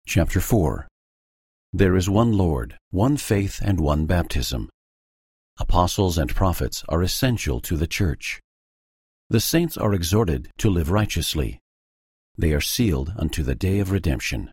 Chapter 4. There is one Lord, one faith, and one baptism. Apostles and prophets are essential to the church. The saints are exhorted to live righteously. They are sealed unto the day of redemption.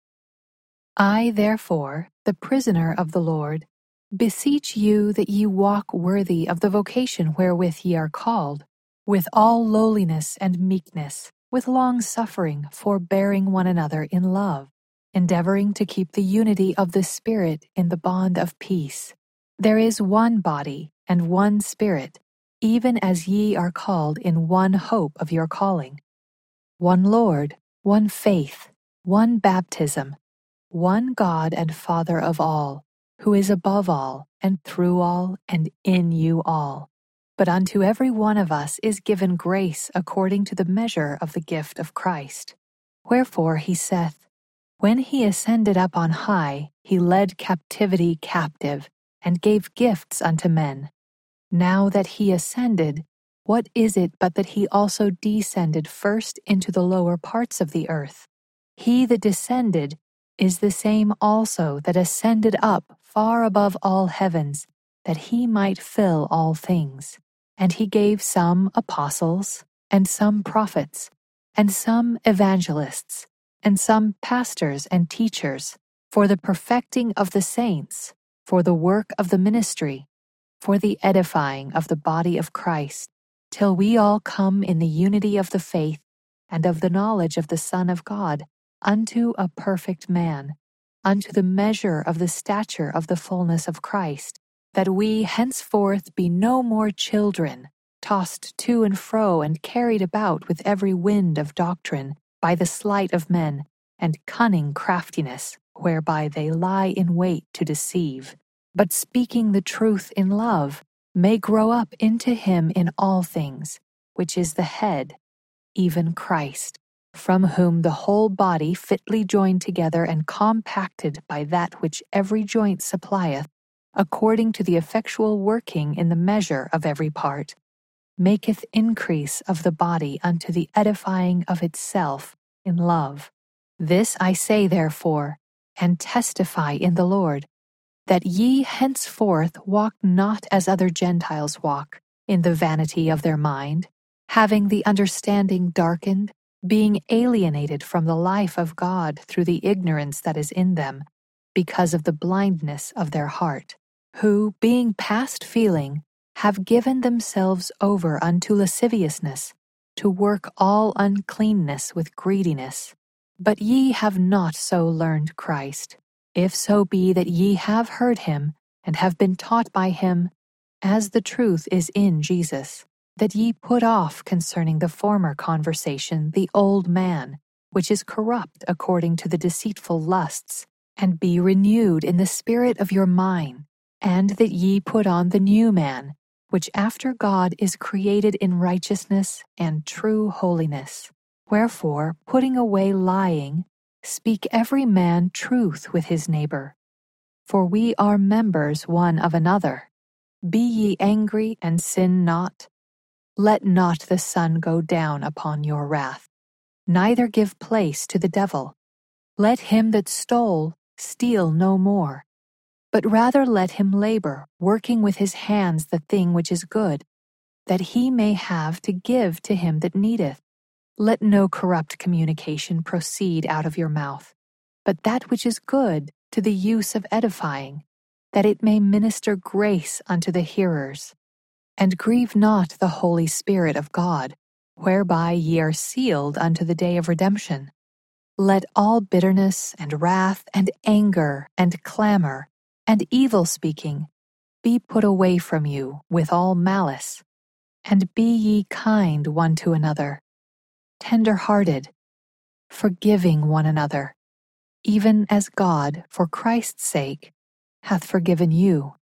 I, therefore, the prisoner of the Lord, beseech you that ye walk worthy of the vocation wherewith ye are called, with all lowliness and meekness, with long-suffering, forbearing one another in love, endeavoring to keep the unity of the Spirit in the bond of peace. There is one body and one Spirit, even as ye are called in one hope of your calling. One Lord, one faith, one baptism, one God and Father of all, who is above all, and through all, and in you all. But unto every one of us is given grace according to the measure of the gift of Christ. Wherefore he saith, When he ascended up on high, he led captivity captive, and gave gifts unto men. Now that he ascended, what is it but that he also descended first into the lower parts of the earth? He that descended is the same also that ascended up far above all heavens, that he might fill all things. And he gave some apostles, and some prophets, and some evangelists, and some pastors and teachers, for the perfecting of the saints, for the work of the ministry, for the edifying of the body of Christ, till we all come in the unity of the faith and of the knowledge of the Son of God, unto a perfect man, unto the measure of the stature of the fullness of Christ, that we henceforth be no more children, tossed to and fro and carried about with every wind of doctrine, by the sleight of men, and cunning craftiness, whereby they lie in wait to deceive, but speaking the truth in love, may grow up into him in all things, which is the head, even Christ, from whom the whole body fitly joined together and compacted by that which every joint supplieth, according to the effectual working in the measure of every part, maketh increase of the body unto the edifying of itself in love. This I say therefore, and testify in the Lord, that ye henceforth walk not as other Gentiles walk, in the vanity of their mind, having the understanding darkened, being alienated from the life of God through the ignorance that is in them, because of the blindness of their heart, who, being past feeling, have given themselves over unto lasciviousness, to work all uncleanness with greediness. But ye have not so learned Christ, if so be that ye have heard him, and have been taught by him, as the truth is in Jesus, that ye put off concerning the former conversation the old man, which is corrupt according to the deceitful lusts, and be renewed in the spirit of your mind, and that ye put on the new man, which after God is created in righteousness and true holiness. Wherefore, putting away lying, speak every man truth with his neighbor. For we are members one of another. Be ye angry and sin not. Let not the sun go down upon your wrath, neither give place to the devil. Let him that stole steal no more, but rather let him labor, working with his hands the thing which is good, that he may have to give to him that needeth. Let no corrupt communication proceed out of your mouth, but that which is good to the use of edifying, that it may minister grace unto the hearers. And grieve not the Holy Spirit of God, whereby ye are sealed unto the day of redemption. Let all bitterness and wrath and anger and clamor and evil speaking be put away from you with all malice. And be ye kind one to another, tender-hearted, forgiving one another, even as God, for Christ's sake, hath forgiven you.